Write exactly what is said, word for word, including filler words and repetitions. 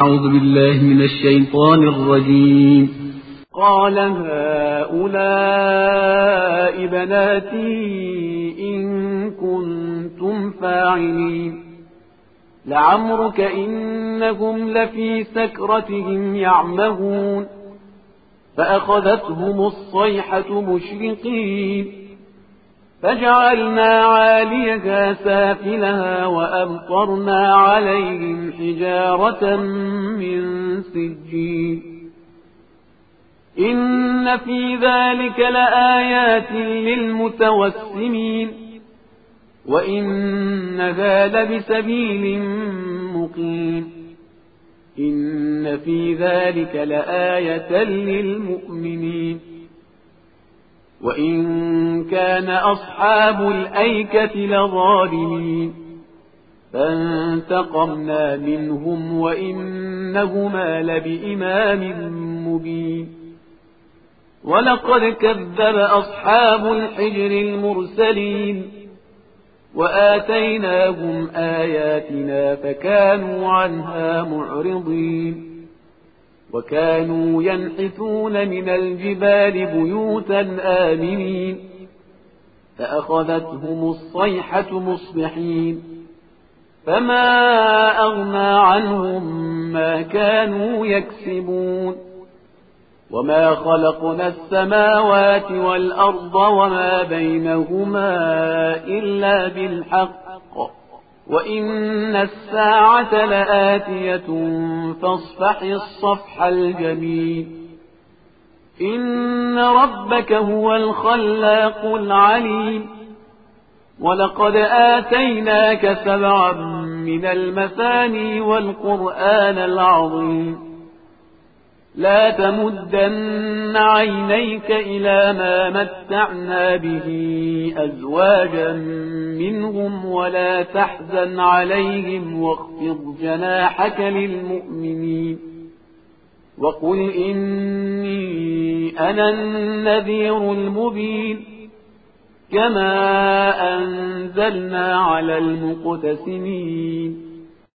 أعوذ بالله من الشيطان الرجيم. قال هؤلاء بناتي إن كنتم فاعلين لعمرك إنهم لفي سكرتهم يعمهون فأخذتهم الصيحة مشرقين فجعلنا عاليها سافلها وأمطرنا عليهم حجارة من سجيل إن في ذلك لآيات للمتوسمين وإنها لبسبيل مقيم إن في ذلك لآية للمؤمنين وإن كان أصحاب الأيكة لظالمين فانتقمنا منهم وإنهما لبإمام مبين ولقد كذب أصحاب الحجر المرسلين وآتيناهم آياتنا فكانوا عنها معرضين وكانوا ينحتون من الجبال بيوتا آمنين فأخذتهم الصيحة مصبحين فما أغنى عنهم ما كانوا يكسبون وما خلقنا السماوات والأرض وما بينهما إلا بالحق وإن الساعة لآتية فاصفح الصفح الجميل إن ربك هو الخلاق العليم ولقد آتيناك سبعا من المثاني والقرآن العظيم لا تمدن عينيك إلى ما متعنا به أزواجا منهم ولا تحزن عليهم واخفض جناحك للمؤمنين وقل إني أنا النذير المبين كما أنزلنا على المقتسمين